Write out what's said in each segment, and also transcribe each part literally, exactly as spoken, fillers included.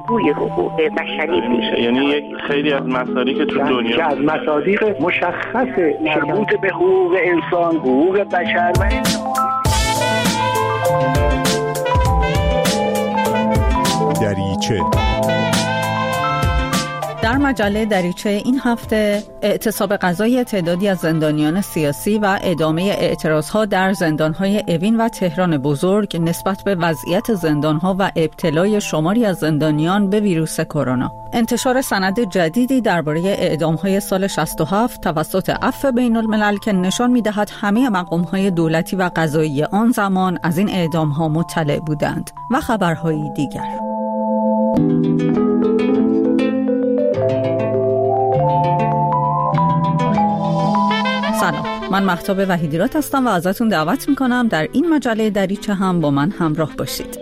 الگوی حقوق بشری میشه. یعنی یک خیلی از مصادیق که تو دنیا که از مصادیق مشخص مربوط به حقوق انسان، حقوق بشر و دریچه. در مجله دریچه این هفته اعتصاب قضایی تعدادی از زندانیان سیاسی و ادامه اعتراضها در زندانهای اوین و تهران بزرگ نسبت به وضعیت زندانها و ابتلای شماری از زندانیان به ویروس کرونا. انتشار سند جدیدی درباره اعدامهای سال شصت و هفت توسط عفو بین الملل که نشان می‌دهد همه مقام‌های دولتی و قضایی آن زمان از این اعدامها مطلع بودند و خبرهایی دیگر. سلام، من مهتاب وحیدیرات هستم و ازتون دعوت میکنم در این مجله دریچه هم با من همراه باشید.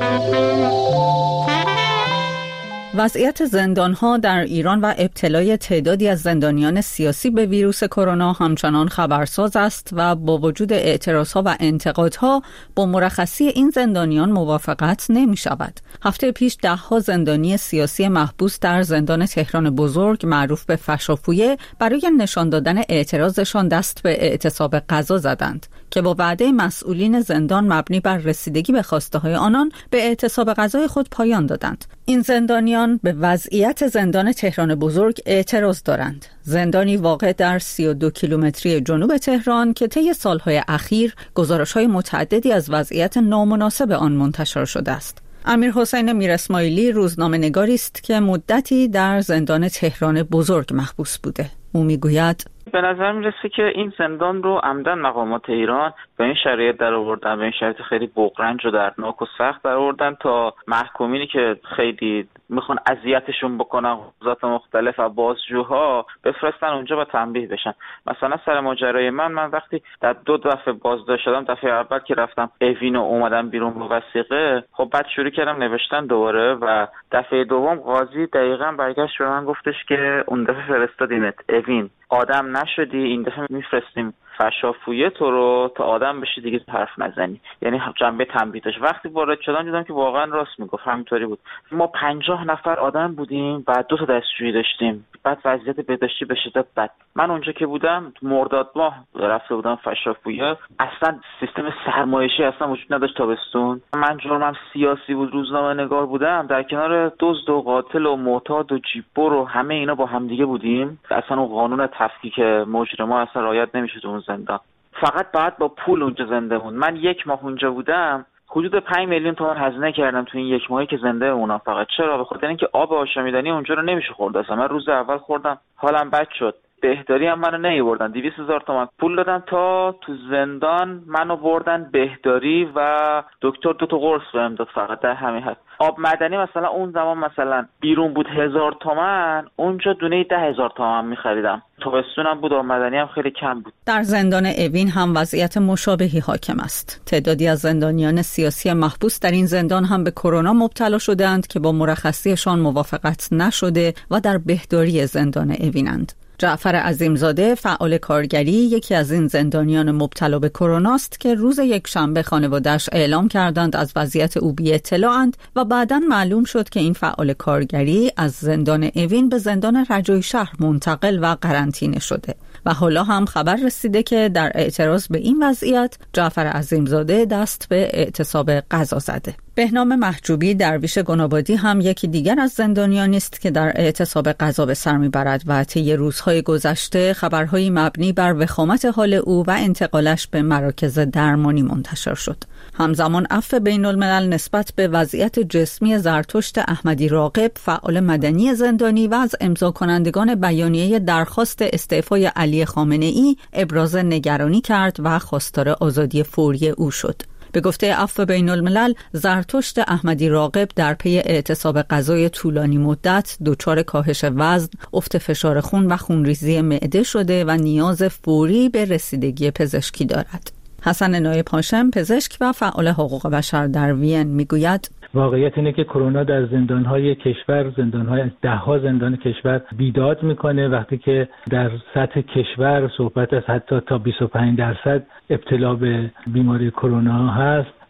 وضعیت زندان‌ها در ایران و ابتلای تعدادی از زندانیان سیاسی به ویروس کرونا همچنان خبرساز است و با وجود اعتراضها و انتقادها با مرخصی این زندانیان موافقت نمی‌شود. هفته پیش ده‌ها زندانی سیاسی محبوس در زندان تهران بزرگ معروف به فشافویه برای نشان دادن اعتراضشان دست به اعتصاب قضا زدند که با وعده مسئولین زندان مبنی بر رسیدگی به خواسته‌های آنان به اعتصاب قضای خود پایان دادند. این زندانیان به وضعیت زندان تهران بزرگ اعتراض دارند. زندانی واقع در سی و دو کیلومتری جنوب تهران که طی سالهای اخیر گزارش‌های متعددی از وضعیت نامناسب آن منتشر شده است. امیر حسین میر اسماعیلی روزنامه‌نگاری است که مدتی در زندان تهران بزرگ محبوس بوده. او میگوید به نظر میرسه که این زندان رو عمدن مقامات ایران به این شرایط در آوردن، به این شرایط خیلی بغرنج و دردناک و سخت در آوردن تا محکومینی که خیلی میخوان اذیتشون بکنن، قضات مختلف و بازجوها بفرستن اونجا و تنبیه بشن. مثلا سر ماجرای من من وقتی در دو دفعه بازداشت شدم، دفعه اول که رفتم اوین و اومدم بیرون با وثیقه، خب بعد شروع کردم نوشتن دوباره و دفعه دوم قاضی دقیقاً برگشت به من گفتش که اون دفعه فرستادینت اوین، آدم نشدی، این دفعه میفرستیم فشافویه تو رو تا آدم بشی دیگه حرف نزنی. یعنی جنبه تنبیه داشت. وقتی وارد شدم دیدم که واقعا راست میگفت، همینطوری بود. ما پنجاه نفر آدم بودیم، بعد دو تا دستشویی داشتیم، بعد وضعیت بهداشتی به شدت بد. من اونجا که بودم مرداد ماه رفته بودم فشافویه، اصلا سیستم سرمایشی اصلا وجود نداشت تابستون. من جرمم سیاسی بود، روزنامه نگار بودم، در کنار دزد و قاتل و معتاد و جیببر و همه اینا با هم دیگه بودیم. اصلا اون قانون تفکیک مجرما اصلا رعایت نمیشد اون زندان. فقط بعد با پول اونجا زنده بود. من یک ماه اونجا بودم، حدود پنج میلیون تومان هزینه کردم تو این یک ماهی که زنده اونا. فقط چرا؟ به خاطر اینکه آب آشامیدنی اونجا رو نمیشه خورد. اصلا من روز اول خوردم حالم بد شد. بهداری هم منو نیاوردن، دویست هزار تومان پول دادن تا تو زندان منو بردن بهداری و دکتر دو تا قرص بهم داد. فقط در همین حد. آب معدنی مثلا اون زمان مثلا بیرون بود هزار تومان، اونجا دونه ده هزار تومان میخریدم. تابستونم بود، آب معدنی هم خیلی کم بود. در زندان اوین هم وضعیت مشابهی حاکم است. تعدادی از زندانیان سیاسی محبوس در این زندان هم به کرونا مبتلا شدند که با مرخصیشان موافقت نشده و در بهداری زندان اوینند. جعفر عظیمزاده فعال کارگری یکی از این زندانیان مبتلا به کرونا است که روز یک شنبه خانواده‌اش اعلام کردند از وضعیت او بی اطلاع‌اند و بعداً معلوم شد که این فعال کارگری از زندان اوین به زندان رجایی شهر منتقل و قرنطینه شده و حالا هم خبر رسیده که در اعتراض به این وضعیت جعفر عظیمزاده دست به اعتصاب قضا زده. بهنام محجوبی درویش گنابادی هم یکی دیگر از زندانیانی است که در اعتصاب قضا به سر میبرد و طی روزهای گذشته خبرهایی مبنی بر وخامت حال او و انتقالش به مراکز درمانی منتشر شد. همزمان عفو بین الملل نسبت به وضعیت جسمی زرتشت احمدی راغب فعال مدنی زندانی و از امضا کنندگان بیانیه درخواست استعفای علی خامنه‌ای ابراز نگرانی کرد و خواستار آزادی فوری او شد. به گفته عفو بین الملل، زرتشت احمدی راغب در پی اعتصاب غذای طولانی مدت دچار کاهش وزن، افت فشار خون و خونریزی معده شده و نیاز فوری به رسیدگی پزشکی دارد. حسن نایب هاشم، پزشک و فعال حقوق بشر در وین، میگوید واقعیت اینه که کرونا در زندان‌های کشور، زندان‌های ده‌ها زندان کشور بیداد میکنه. وقتی که در سطح کشور صحبت از حتی تا بیست و پنج درصد ابتلا به بیماری کرونا هست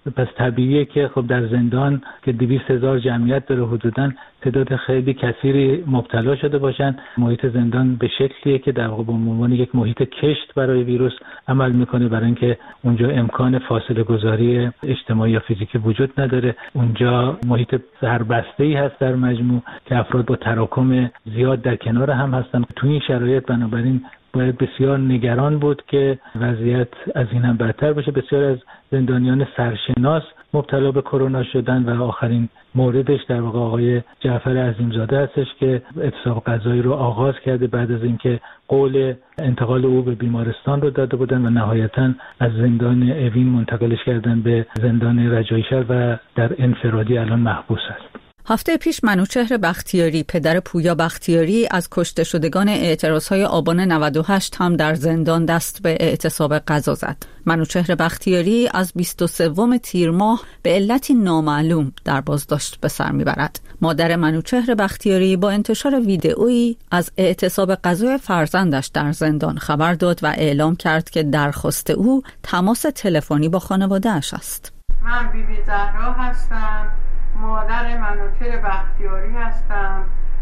پس طبیعیه که خب در زندان که دویست هزار جمعیت داره حدوداً تعداد خیلی کثیری مبتلا شده باشن. محیط زندان به شکلیه که در واقع به عنوان یک محیط کشت برای ویروس عمل میکنه، برای اینکه اونجا امکان فاصله گذاری اجتماعی یا فیزیکی وجود نداره. اونجا محیط سربسته‌ای هست در مجموع که افراد با تراکم زیاد در کنار هم هستن. تو این شرایط بنابراین باید بسیار نگران بود که وضعیت از این هم بدتر بشه. بسیار از زندانیان سرشناس مبتلا به کرونا شدن و آخرین موردش در واقع آقای جعفر عظیمزاده هستش که اعتصاب غذایی رو آغاز کرده بعد از اینکه قول انتقال او به بیمارستان رو داده بودن و نهایتاً از زندان اوین منتقلش کردن به زندان رجایی شهر و در انفرادی الان محبوس است. هفته پیش منوچهر بختیاری، پدر پویا بختیاری، از کشته شدگان اعتراضهای آبان نود و هشت هم در زندان دست به اعتصاب غذا زد. منوچهر بختیاری از بیست و سوم تیر ماه به علتی نامعلوم در بازداشت به سر میبرد. مادر منوچهر بختیاری با انتشار ویدئویی از اعتصاب غذای فرزندش در زندان خبر داد و اعلام کرد که درخواست او تماس تلفنی با خانواده‌اش است. من بی بی زهرا هستم، مادر منوچهر بختیاری هستم.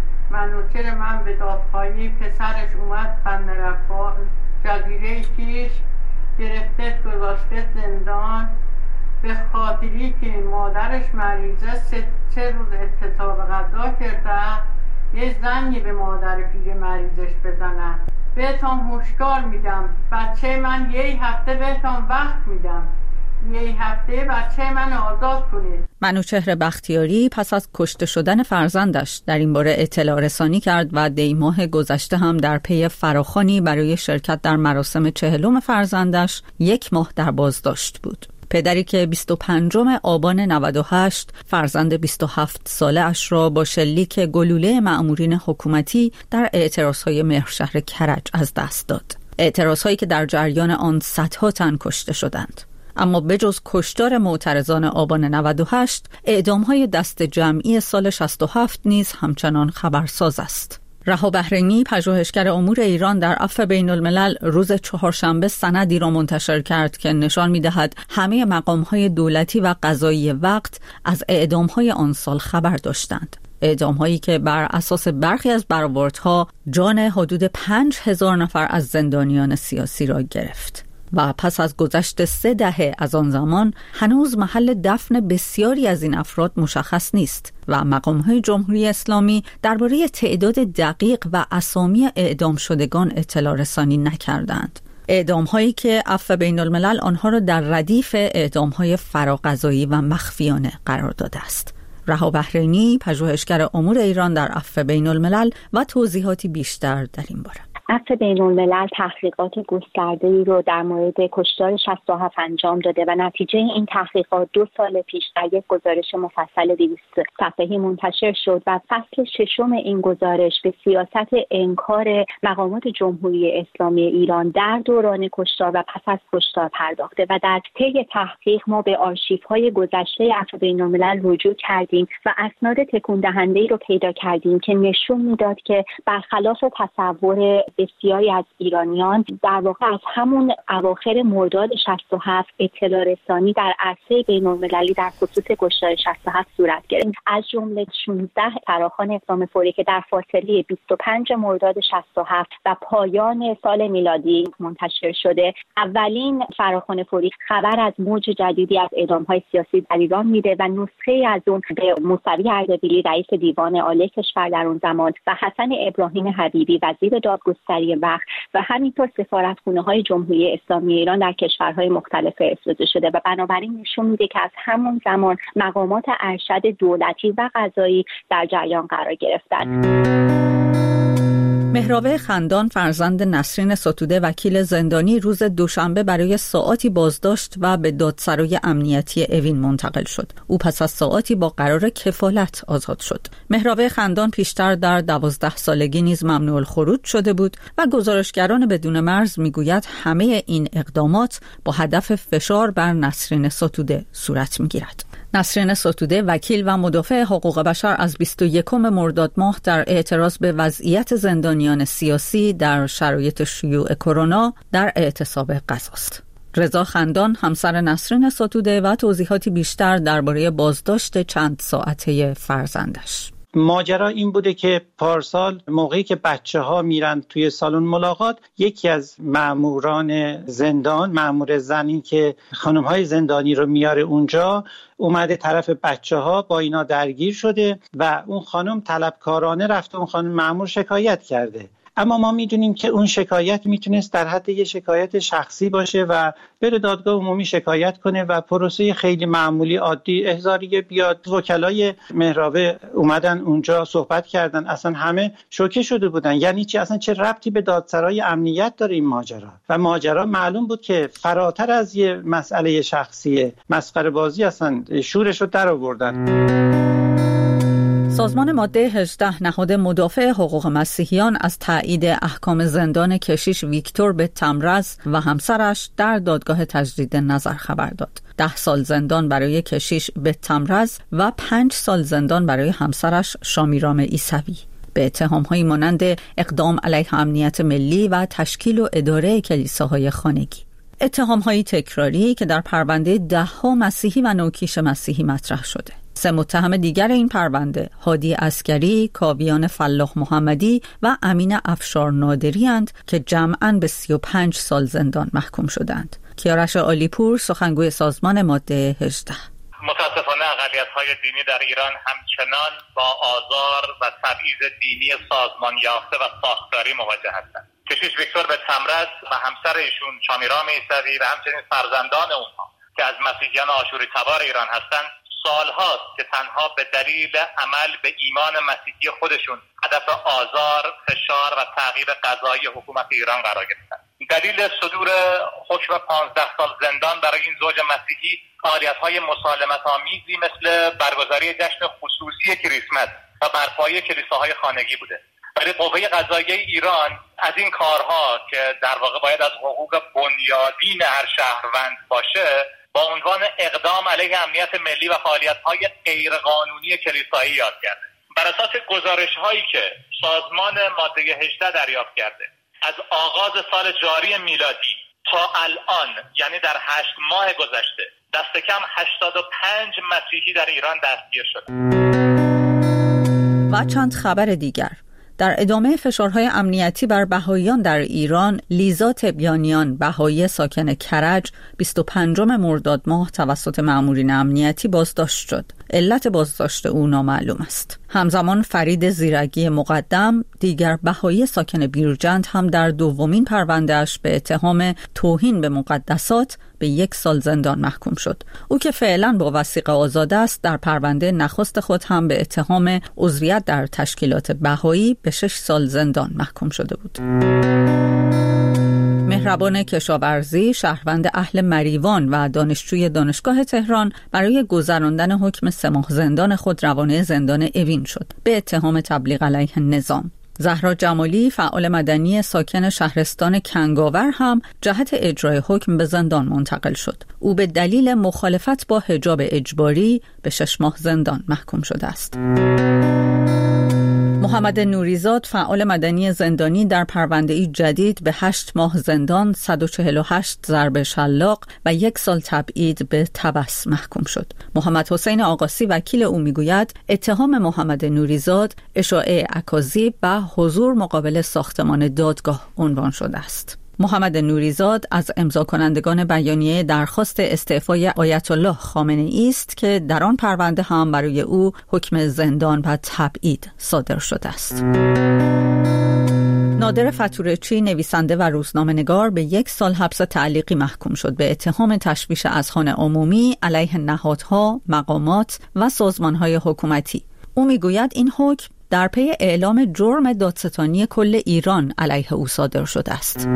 منوچهر من به دادخواهی پسرش اومد فنرفال جزیره کیش گرفته گذاشته زندان به خاطری که مادرش مریضه سه, سه روز اعتصاب غذا کرده. یه زنی به مادر پیر مریضش بزنن. بهتون هشدار میدم، بچه من یه هفته بهتون وقت میدم، یه هفته بچه من آزاد کنید. منوچهر بختیاری پس از کشته شدن فرزندش در این باره اطلاع رسانی کرد و دی ماه گذشته هم در پی فراخوانی برای شرکت در مراسم چهلم فرزندش یک ماه در بازداشت بود. پدری که بیست و پنجم آبان نود و هشت فرزند بیست و هفت ساله اش را با شلیک گلوله مأمورین حکومتی در اعتراضهای مهرشهر کرج از دست داد. اعتراضهایی که در جریان آن صدها تن کشته شدند. اما بجز کشتار معترضان آبان نود و هشت، اعدام‌های دست جمعی سال شصت و هفت نیز همچنان خبرساز است. رها بحرینی، پژوهشگر امور ایران در عفو بین الملل، روز چهارشنبه سندی را منتشر کرد که نشان می‌دهد همه مقام‌های دولتی و قضایی وقت از اعدام‌های آن سال خبر داشتند. اعدام‌هایی که بر اساس برخی از برآوردها جان حدود پنج هزار نفر از زندانیان سیاسی را گرفت. و پس از گذشت سه دهه از آن زمان هنوز محل دفن بسیاری از این افراد مشخص نیست و مقام‌های جمهوری اسلامی درباره تعداد دقیق و اسامی اعدام شدگان اطلاع رسانی نکردند. اعدام‌هایی که عفو بین الملل آنها را در ردیف اعدام‌های فراقضایی و مخفیانه قرار داده است. رها بحرینی، پژوهشگر امور ایران در عفو بین الملل، و توضیحاتی بیشتر در این باره. عفو بین الملل تحقیقات گسترده‌ای رو در مورد کشتار شصت و هفت انجام داده و نتیجه این تحقیقات دو سال پیش در یک گزارش مفصل دویست صفحه‌ای منتشر شد و فصل ششم این گزارش به سیاست انکار مقامات جمهوری اسلامی ایران در دوران کشتار و پس از کشتار پرداخته و در طی تحقیق ما به آرشیوهای گذشته عفو بین الملل رجوع کردیم و اسناد تکون دهنده‌ای رو پیدا کردیم که نشون میداد که برخلاف تصور بسیاری از ایرانیان در واقع از همون اواخر مرداد شصت و هفت اطلاع رسانی در عرصه بین‌المللی در خصوص کشتار شصت و هفت صورت گرفت. از جمله شانزده فراخوان اقدام فوری که در فاصله بیست و پنج مرداد شصت و هفت و پایان سال میلادی منتشر شده. اولین فراخوان فوری خبر از موج جدیدی از اعدام‌های سیاسی در ایران میده و نسخه از اون به موسوی اردبیلی رئیس دیوان عالی کشور در اون زمان و حسن ابراهیم حبیبی وزیر دادگستری وقت و همینطور سفارتخانه‌های جمهوری اسلامی ایران در کشورهای مختلف فرستاده شده و بنابراین نشون میده که از همون زمان مقامات ارشد دولتی و قضایی در جریان قرار گرفتند. مهرابه خندان، فرزند نسرین ستوده، وکیل زندانی، روز دوشنبه برای ساعاتی بازداشت و به دادسرای امنیتی اوین منتقل شد. او پس از ساعاتی با قرار کفالت آزاد شد. مهرابه خندان پیشتر در دوازده سالگی نیز ممنوع الخروج شده بود و گزارشگران بدون مرز میگوید همه این اقدامات با هدف فشار بر نسرین ستوده صورت میگیرد. نسرین ستوده، وکیل و مدافع حقوق بشر، از بیست و یکم مرداد ماه در اعتراض به وضعیت زندانیان سیاسی در شرایط شیوع کرونا در اعتصاب غذاست. رضا خندان همسر نسرین ستوده و توضیحاتی بیشتر درباره بازداشت چند ساعته فرزندش. ماجرا این بوده که پارسال موقعی که بچه ها میرن توی سالن ملاقات، یکی از ماموران زندان، مامور زنی که خانم های زندانی رو میاره اونجا، اومده طرف بچه ها با اینا درگیر شده و اون خانم طلبکارانه رفته اون خانم مامور شکایت کرده. اما ما میدونیم که اون شکایت میتونست در حد یه شکایت شخصی باشه و بره دادگاه عمومی شکایت کنه و پروسه خیلی معمولی عادی احضاریه بیاد. وکلای مهراوه اومدن اونجا صحبت کردن، اصلا همه شوکه شده بودن. یعنی چی؟ اصلا چه ربطی به دادسرای امنیت داره این ماجرا؟ و ماجرا معلوم بود که فراتر از یه مسئله شخصیه، مسخره بازی، اصلا شورش رو در آوردن. سازمان ماده هجده نهاد مدافع حقوق مسیحیان از تایید احکام زندان کشیش ویکتور به تمرز و همسرش در دادگاه تجدید نظر خبر داد. ده سال زندان برای کشیش به تمرز و پنج سال زندان برای همسرش شامیرام عیسوی به اتهام‌هایی مانند اقدام علیه امنیت ملی و تشکیل و اداره کلیساهای خانگی. اتهام‌های تکراری که در پرونده ده‌ها مسیحی و نوکیش مسیحی مطرح شده. سه متهم دیگر این پرونده، هادی عسکری، کاویان فلاح محمدی و امین افشار نادری اند که جمعاً به سی و پنج سال زندان محکوم شدند. کیارش عالیپور، سخنگوی سازمان ماده هجده: متاسفانه اقلیت‌های دینی در ایران همچنان با آزار و تبعیض دینی سازمان یافته و ساختاری مواجه هستند. کشیش ویکتور به تمرز و همسر ایشون شامیرام عیسوی و همچنین فرزندان اونها که از مسیحیان آشوری تبار ایران هستند، سالهاست که تنها به دلیل عمل به ایمان مسیحی خودشون هدف آزار، فشار و تغییر قضایی حکومت ایران قرار گرفتن. دلیل صدور حکم پانزده سال زندان برای این زوج مسیحی فعالیت‌های مسالمت‌آمیزی مثل برگزاری جشن خصوصی کریسمس و برپایی کلیساهای خانگی بوده. ولی قوه قضاییه ایران از این کارها که در واقع باید از حقوق بنیادین هر شهروند باشه، با عنوان اقدام علیه امنیت ملی و فعالیت‌های غیرقانونی کلیسایی یاد کرده. بر اساس گزارش‌هایی که سازمان ماده هجده دریافت کرده، از آغاز سال جاری میلادی تا الان، یعنی در هشت ماه گذشته، دست کم هشتاد و پنج مسیحی در ایران دستگیر شده. و چند خبر دیگر. در ادامه فشارهای امنیتی بر بهائیان در ایران، لیزا تبیانیان، بهایی ساکن کرج، بیست و پنجم مرداد ماه توسط مأمورین امنیتی بازداشت شد. علت بازداشت او نامعلوم است. همزمان فرید زیرگی مقدم، دیگر بهایی ساکن بیرجند، هم در دومین پروندهش به اتهام توهین به مقدسات به یک سال زندان محکوم شد. او که فعلا با وثیقه آزاده است، در پرونده نخست خود هم به اتهام عضویت در تشکیلات بهایی به شش سال زندان محکوم شده بود. مهربان کشاورزی، شهروند اهل مریوان و دانشجوی دانشگاه تهران، برای گذراندن حکم سه ماه زندان خود روانه زندان اوین شد به اتهام تبلیغ علیه نظام. زهرا جمالی، فعال مدنی ساکن شهرستان کنگاور، هم جهت اجرای حکم به زندان منتقل شد. او به دلیل مخالفت با حجاب اجباری به شش ماه زندان محکوم شده است. محمد نوریزاد، فعال مدنی زندانی، در پرونده‌ای جدید به هشت ماه زندان، صد و چهل و هشت ضرب شلاق و یک سال تبعید به تبس محکوم شد. محمد حسین آقاسی، وکیل او، میگوید اتهام محمد نوریزاد اشاعه اکاذیب و حضور مقابل ساختمان دادگاه عنوان شده است. محمد نوریزاد از امضا کنندگان بیانیه درخواست استعفای آیت الله خامنه ای است که در آن پرونده هم برای او حکم زندان و تبعید صادر شده است. نادر فتورچی، نویسنده و روزنامه‌نگار، به یک سال حبس تعلیقی محکوم شد به اتهام تشویش اذهان عمومی علیه نهادها، مقامات و سازمان‌های حکومتی. او میگوید این حکم در پی اعلام جرم دادستانی کل ایران علیه او صادر شده است.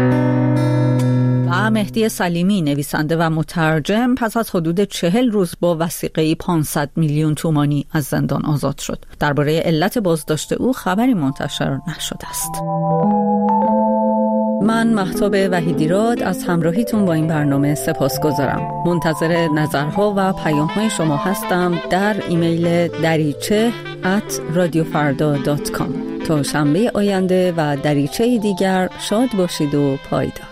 و مهدی سلیمی، نویسنده و مترجم، پس از حدود چهل روز با وثیقه‌ای پانصد میلیون تومانی از زندان آزاد شد. درباره علت بازداشت او خبری منتشر نشده است. من مهتاب وحیدیراد از همراهیتون با این برنامه سپاسگزارم. منتظر نظرها و پیام‌های شما هستم در ایمیل دریچه ات رادیو فردا دات کام. تا شنبه آینده و دریچه دیگر، شاد باشید و پایدار.